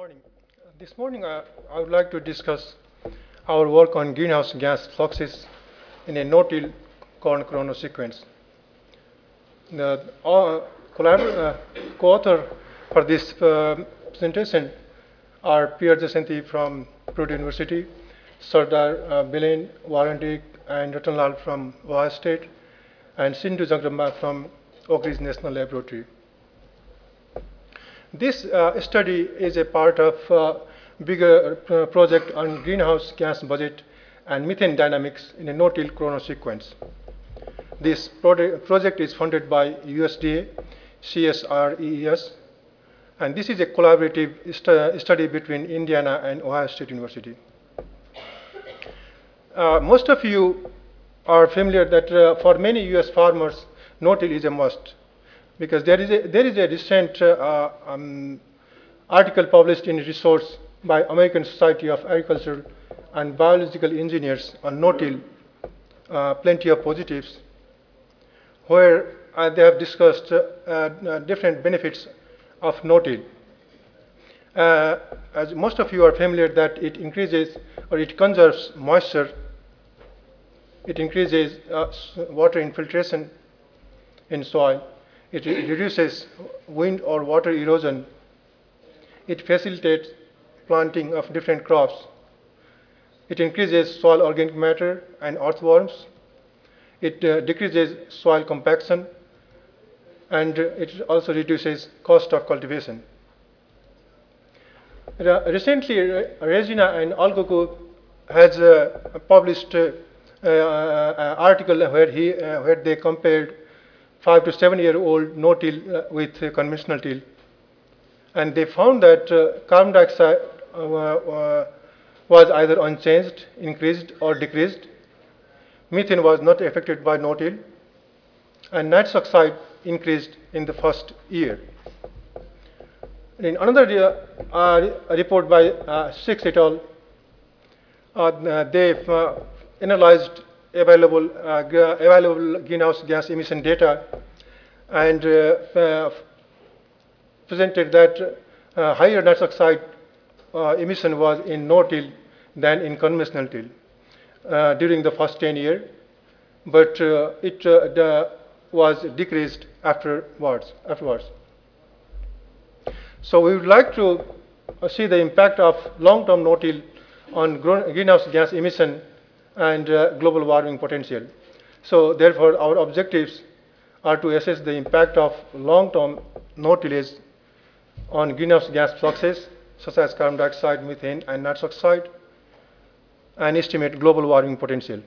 morning. This morning, I would like to discuss our work on greenhouse gas fluxes in a no-till corn chronosequence. The co-author for this presentation are Pierre Jacinti from Purdue University, Sardar Bilen Warandik and Ratanlal from Ohio State, and Sindhu Jagdamba from Oak Ridge National Laboratory. This study is a part of bigger project on greenhouse gas budget and methane dynamics in a no-till chronosequence. This project is funded by USDA, CSRES, and this is a collaborative study between Indiana and Ohio State University. Most of you are familiar that for many US farmers, no-till is a must, because there is a recent article published in Resource by American Society of Agricultural and Biological Engineers on no-till, plenty of positives, where they have discussed different benefits of no-till. As most of you are familiar that it increases or it conserves moisture, it increases water infiltration in soil, it reduces wind or water erosion, it facilitates planting of different crops, it increases soil organic matter and earthworms, it decreases soil compaction, and it also reduces cost of cultivation. Recently, Regina and Alcoco has published an article where they compared 5 to 7 year old no-till with conventional till, and they found that carbon dioxide was either unchanged, increased, or decreased. Methane was not affected by no-till, and nitrous oxide increased in the first year. In another report by Six et al., they analyzed available greenhouse gas emission data and presented that higher nitrous oxide emission was in no-till than in conventional till during the first 10 years, but it was decreased afterwards. So we would like to see the impact of long-term no-till on greenhouse gas emission and global warming potential. So therefore, our objectives are to assess the impact of long-term no-tillage on greenhouse gas fluxes, such as carbon dioxide, methane, and nitrous oxide, and estimate global warming potential.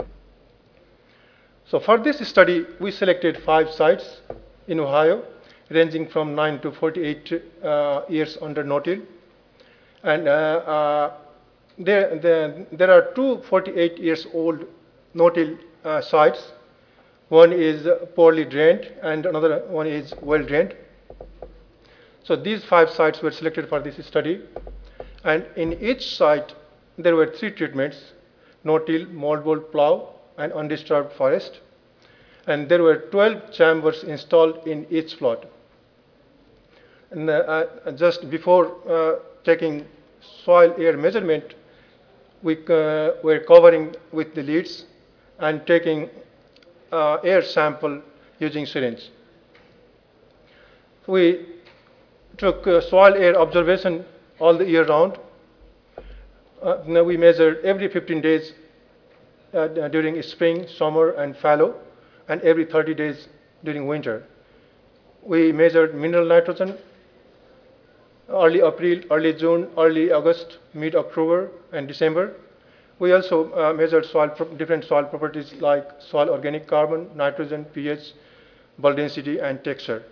So for this study, we selected 5 sites in Ohio, ranging from 9 to 48 years under no-till. And there are 2 48 years old no-till sites. One is poorly drained and another one is well drained. So these 5 sites were selected for this study. And in each site, there were 3 treatments: no-till, moldboard plow, and undisturbed forest. And there were 12 chambers installed in each plot. And just before taking soil air measurement, we were covering with the leads and taking air sample using syringe. We took soil air observation all the year round. Now we measured every 15 days during spring, summer, and fallow, and every 30 days during winter. We measured mineral nitrogen early April, early June, early August, mid-October, and December. We also measured different soil properties like soil organic carbon, nitrogen, pH, bulk density, and texture.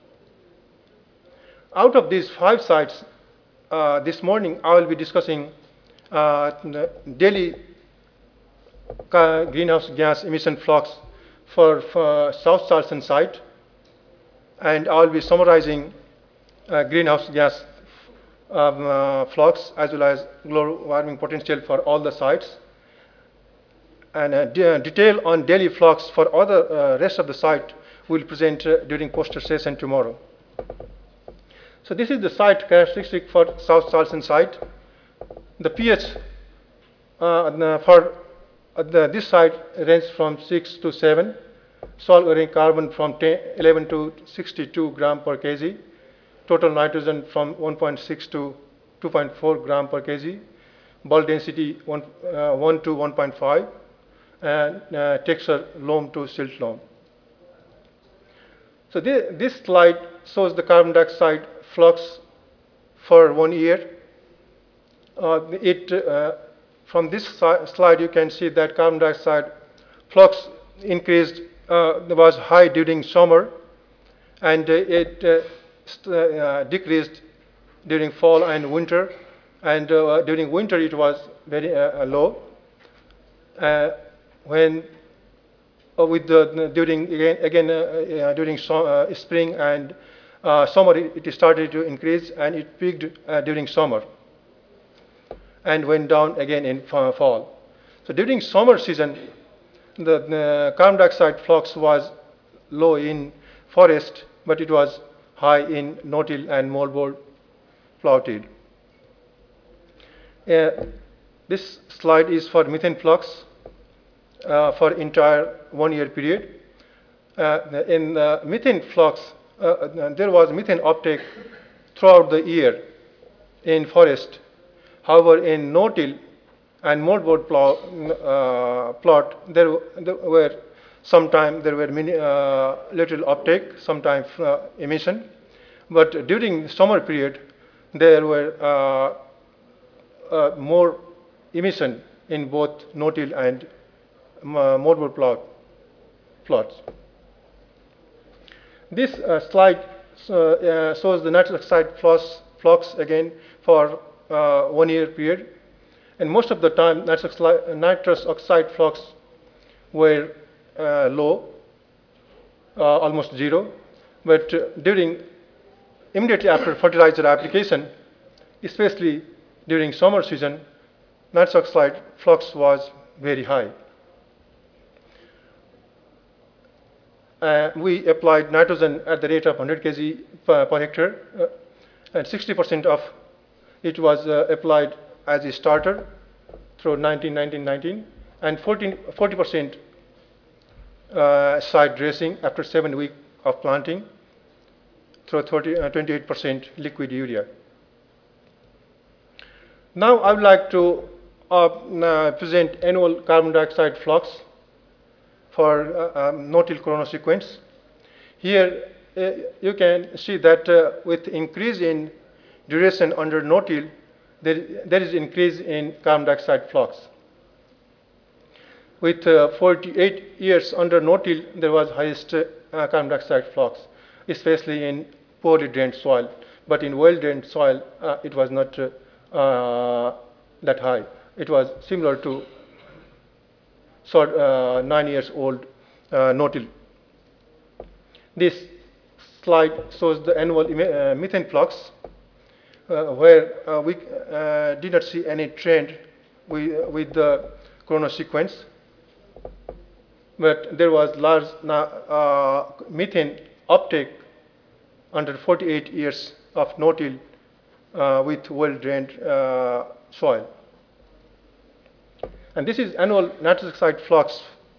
Out of these 5 sites, this morning I will be discussing the daily greenhouse gas emission flux for South Charleston site, and I will be summarizing greenhouse gas flux as well as global warming potential for all the sites, and detail on daily flux for other rest of the site will present during poster session tomorrow. So this is the site characteristic for South Charleston site. The pH for this site ranges from 6 to 7. Soil organic carbon from 11 to 62 gram per kg. Total nitrogen from 1.6 to 2.4 gram per kg. Bulk density 1 to 1.5. And texture loam to silt loam. So this slide shows the carbon dioxide flux for 1 year. From this slide, you can see that carbon dioxide flux increased, was high during summer, and it decreased during fall and winter. And during winter, it was very low. When during spring and summer, it started to increase, and it peaked during summer and went down again in fall. So during summer season, the carbon dioxide flux was low in forest, but it was high in no-till and moldboard plow-till. This slide is for methane flux for entire 1 year period. In methane flux, there was methane uptake throughout the year in forest. However, in no-till and moldboard plot, there were sometimes little uptake, sometimes emission. But during summer period, there were more emission in both no-till and moldboard plots. This slide shows the nitrous oxide flux again for 1 year period, and most of the time nitrous oxide flux were low, almost zero. But immediately after fertilizer application, especially during summer season, nitrous oxide flux was very high. We applied nitrogen at the rate of 100 kg per hectare, and 60% of it was applied as a starter through 19-19-19, and 40% side dressing after 7 weeks of planting through 28% liquid urea. Now I would like to present annual carbon dioxide flux for no-till corona sequence. Here you can see that with increase in duration under no-till, there is increase in carbon dioxide flux. With 48 years under no-till, there was highest carbon dioxide flux, especially in poorly drained soil. But in well-drained soil, it was not that high. It was similar to 9 years old no-till. This slide shows the annual methane flux, where we did not see any trend with the corona sequence, but there was large methane uptake under 48 years of no-till with well-drained soil. And this is annual nitrous oxide flux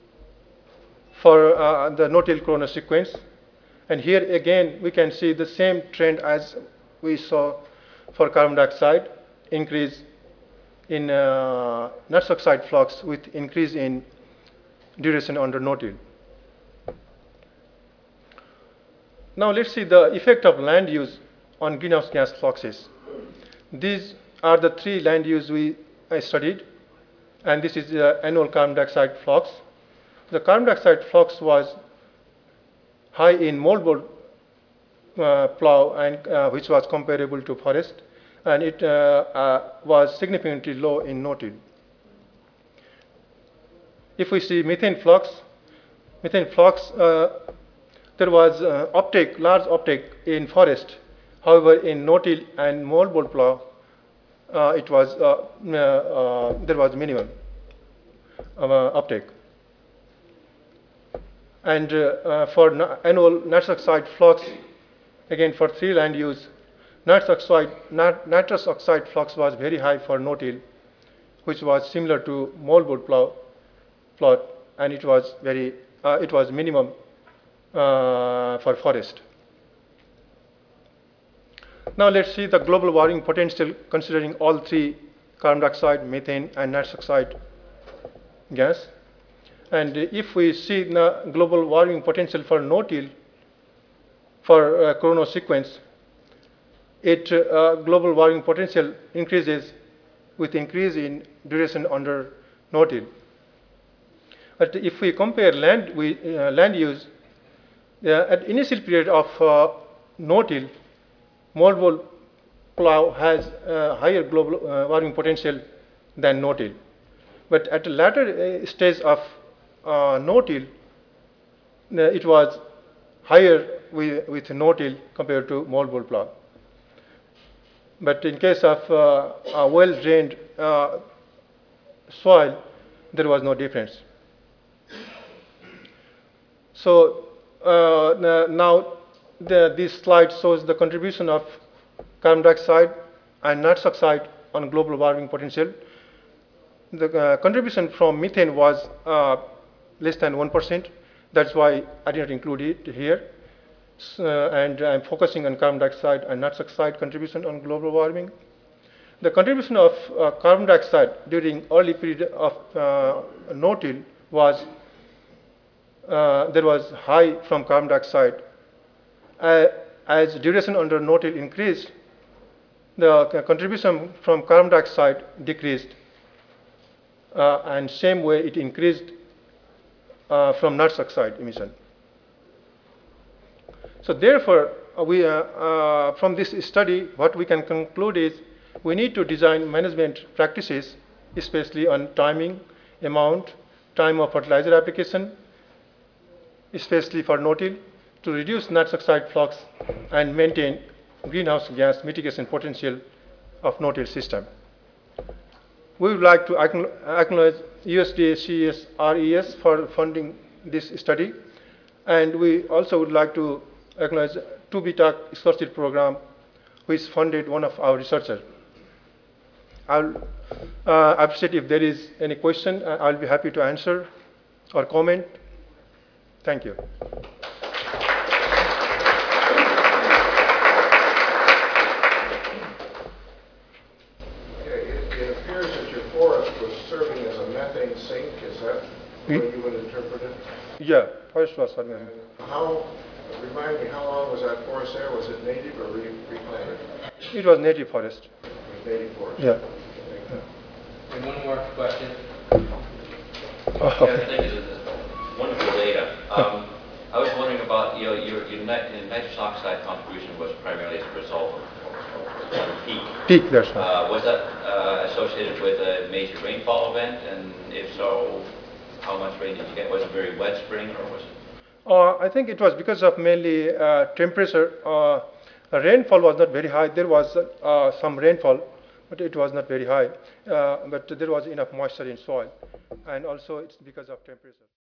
for the no-till corona sequence. And here again, we can see the same trend as we saw for carbon dioxide, increase in nitrous oxide flux with increase in duration under no-till. Now let's see the effect of land use on greenhouse gas fluxes. These are the 3 land use I studied, and this is the annual carbon dioxide flux. The carbon dioxide flux was high in moldboard plow, and which was comparable to forest, and it was significantly low in no-till. If we see methane flux, there was large uptake in forest. However, in no-till and moldboard plow, there was minimum uptake. And for annual nitrous oxide flux, again for 3 land use, nitrous oxide flux was very high for no-till, which was similar to moldboard plot, and it was minimum for forest. Now let's see the global warming potential considering all three: carbon dioxide, methane, and nitrous oxide gas. And if we see the global warming potential for no-till for chrono sequence, global warming potential increases with increase in duration under no-till. But if we compare land use, at initial period of no-till, moldboard plow has higher global warming potential than no-till. But at the latter stage of no-till, it was higher with no-till compared to moldboard plow. But in case of a well-drained soil, there was no difference. So now this slide shows the contribution of carbon dioxide and nitrous oxide on global warming potential. The contribution from methane was less than 1%. That's why I did not include it here. And I'm focusing on carbon dioxide and nitrous oxide contribution on global warming. The contribution of carbon dioxide during early period of no-till was there was high from carbon dioxide. As duration under no-till increased, the contribution from carbon dioxide decreased, and same way it increased from nitrous oxide emission. So therefore, from this study, what we can conclude is we need to design management practices, especially on timing, amount, time of fertilizer application, especially for no-till, to reduce nitrous oxide flux and maintain greenhouse gas mitigation potential of no-till system. We would like to acknowledge USDA CES RES for funding this study, and we also would like to acknowledge 2BTAC scholarship program, which funded one of our researchers. I'll appreciate if there is any question. I'll be happy to answer or comment. Thank you. It appears that your forest was serving as a methane sink. Is that the way you would interpret it? Yeah, forest was serving. Remind me, how long was that forest there? Was it native or replanted? It was native forest. It was native forest. Yeah. And one more question. Oh, Yeah, thank you. This is wonderful data. I was wondering about your nitrous oxide contribution was primarily as a result of peak. Peak, that's right. Was that associated with a major rainfall event? And if so, how much rain did you get? Was it a very wet spring, or was it? I think it was because of mainly temperature. Rainfall was not very high. There was some rainfall, but it was not very high. But there was enough moisture in soil. And also it's because of temperature.